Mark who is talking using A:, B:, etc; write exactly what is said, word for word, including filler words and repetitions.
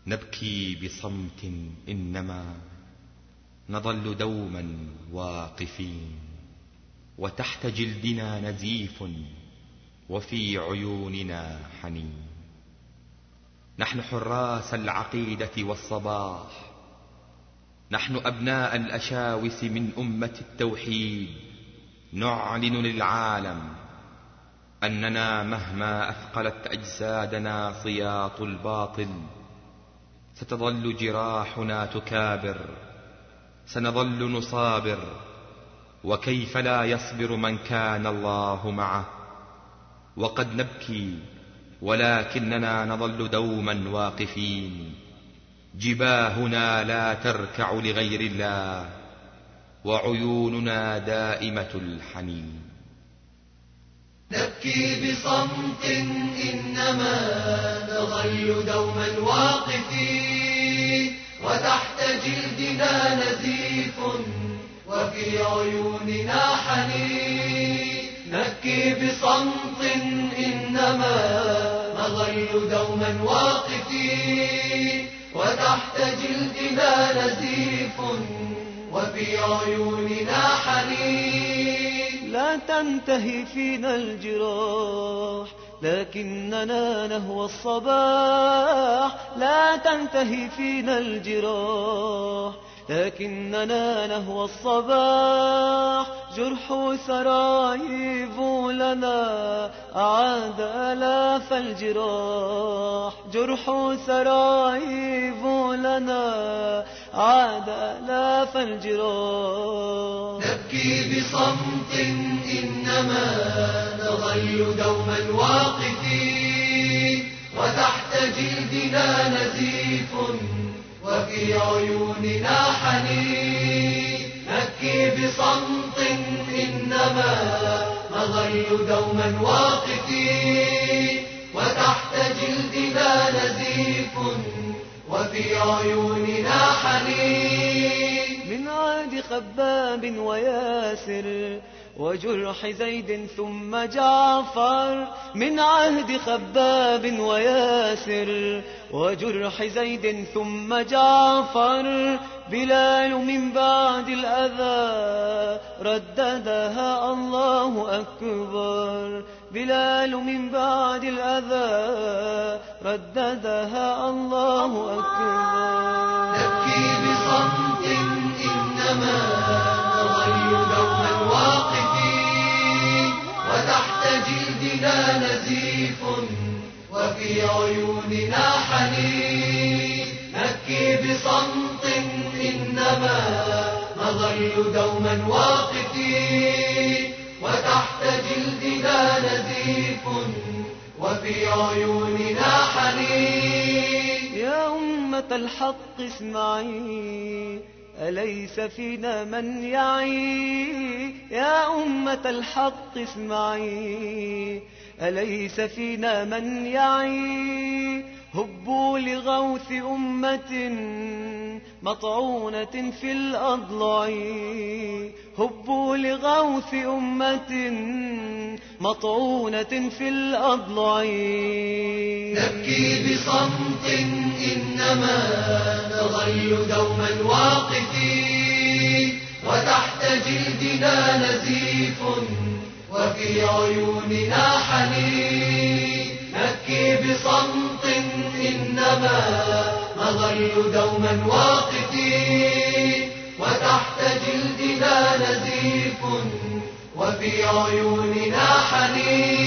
A: نبكي بصمت إنما نظل دوما واقفين، وتحت جلدنا نزيف وفي عيوننا حنين. نحن حراس العقيدة والصباح، نحن أبناء الأشاوس من أمة التوحيد، نعلن للعالم أننا مهما أثقلت أجسادنا صياط الباطل ستظل جراحنا تكابر، سنظل نصابر. وكيف لا يصبر من كان الله معه؟ وقد نبكي ولكننا نظل دوما واقفين، جباهنا لا تركع لغير الله، وعيوننا دائمة الحنين.
B: نبكي بصمت إنما نظل دوما واقفين، وتحت جلدنا نزيف وفي عيوننا حنين. نبكي بصمت إنما نظل دوما واقفين، وتحت جلدنا نزيف وفي عيوننا حنين.
C: لا تنتهي فينا الجراح لكننا نهوى الصباح، لا تنتهي فينا الجراح لكننا نهوى الصباح. جرح سرايب لنا أعاد آلاف الجراح، جرح سرايب لنا أعاد آلاف الجراح.
B: نبكي بصمت إنما نظل دوما واقفين، وتحت جلدنا نزيف وفي عيوننا حنين. نبكي بصمت إنما نظل دوما واقفين، وتحت جلدنا نزيف وفي عيوننا حنين.
C: من عهد خباب وياسر وجرح زيد ثم جعفر، من عهد خباب وياسر وجرح زيد ثم جعفر. بلال من بعد الأذى رددها الله أكبر، بلال من بعد الأذى رددها الله أكبر.
B: نبكي بصمت إنما نظل دوما واقفين، وتحت جلدنا نزيف وفي عيوننا حنين. نبكي بصمت إنما نظل دوما واقفين، وتحت جلدنا نزيف وفي عيوننا حنين.
C: يا أمة الحق اسمعي، أليس فينا من يعي؟ يا أمة الحق اسمعي، أليس فينا من يعي؟ هبوا لغوث أمة مطعونة في الأضلاع، هبوا لغوث أمة مطعونة في الأضلاع.
B: نبكي بصمت إنما نظل دوما واقفين، وتحت جلدنا نزيف وفي عيوننا حنين. نبكي بصمت إنما نظل دوما واقفين، وتحت جلدنا نزيف وفي عيوننا حنين.